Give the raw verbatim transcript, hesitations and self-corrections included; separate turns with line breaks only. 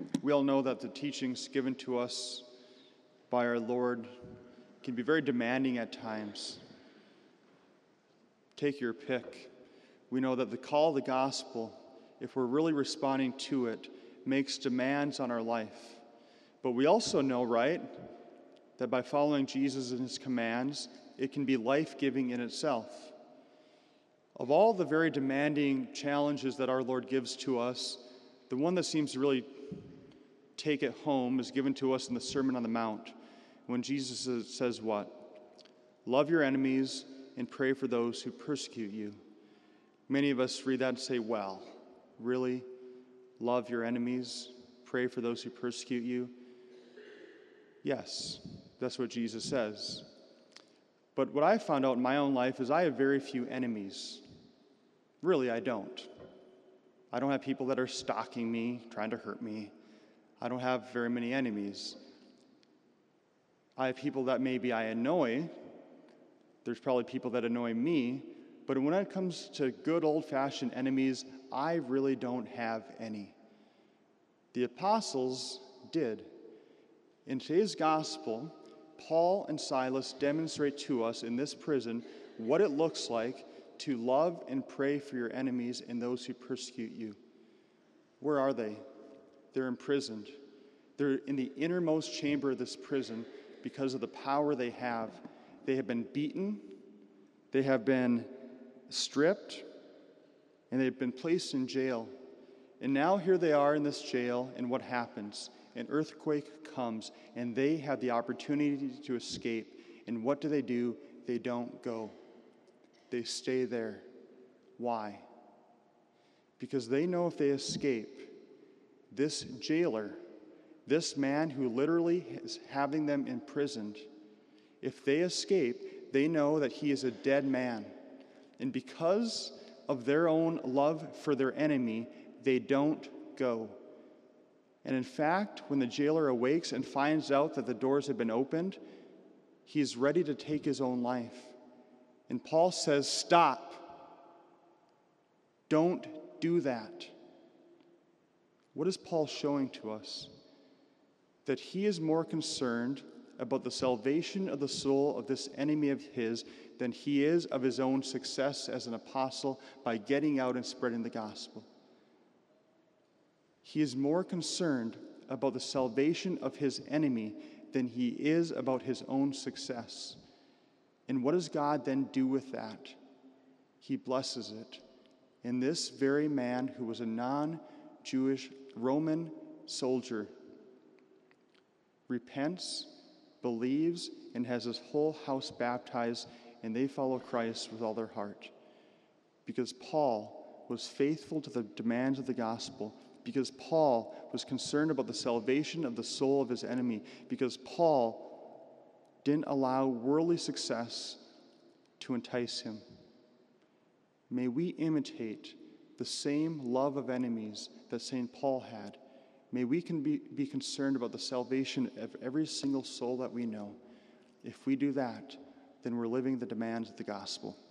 We all know that the teachings given to us by our Lord can be very demanding at times. Take your pick. We know that the call of the gospel, if we're really responding to it, makes demands on our life. But we also know, right, that by following Jesus and his commands, it can be life-giving in itself. Of all the very demanding challenges that our Lord gives to us, the one that seems to really take it home is given to us in the Sermon on the Mount, when Jesus says what? Love your enemies and pray for those who persecute you. Many of us read that and say, well, really? Love your enemies, pray for those who persecute you? Yes, that's what Jesus says. But what I found out in my own life is I have very few enemies. Really, I don't. I don't have people that are stalking me, trying to hurt me. I don't have very many enemies. I have people that maybe I annoy. There's probably people that annoy me. But when it comes to good old-fashioned enemies, I really don't have any. The apostles did. In today's gospel, Paul and Silas demonstrate to us in this prison what it looks like to love and pray for your enemies and those who persecute you. Where are they? They're imprisoned. They're in the innermost chamber of this prison because of the power they have. They have been beaten, they have been stripped, and they've been placed in jail. And now here they are in this jail, and what happens? An earthquake comes, and they have the opportunity to escape. And what do they do? They don't go. They stay there. Why? Because they know if they escape, this jailer, this man who literally is having them imprisoned, if they escape, they know that he is a dead man. And because of their own love for their enemy, they don't go. And in fact, when the jailer awakes and finds out that the doors have been opened, he's ready to take his own life. And Paul says, stop. Don't do that. What is Paul showing to us? That he is more concerned about the salvation of the soul of this enemy of his than he is of his own success as an apostle by getting out and spreading the gospel. He is more concerned about the salvation of his enemy than he is about his own success. And what does God then do with that? He blesses it. And this very man who was a non-Jewish Roman soldier repents, believes, and has his whole house baptized, and they follow Christ with all their heart. Because Paul was faithful to the demands of the gospel, because Paul was concerned about the salvation of the soul of his enemy, because Paul didn't allow worldly success to entice him. May we imitate the same love of enemies that Saint Paul had. May we can be, be concerned about the salvation of every single soul that we know. If we do that, then we're living the demands of the gospel.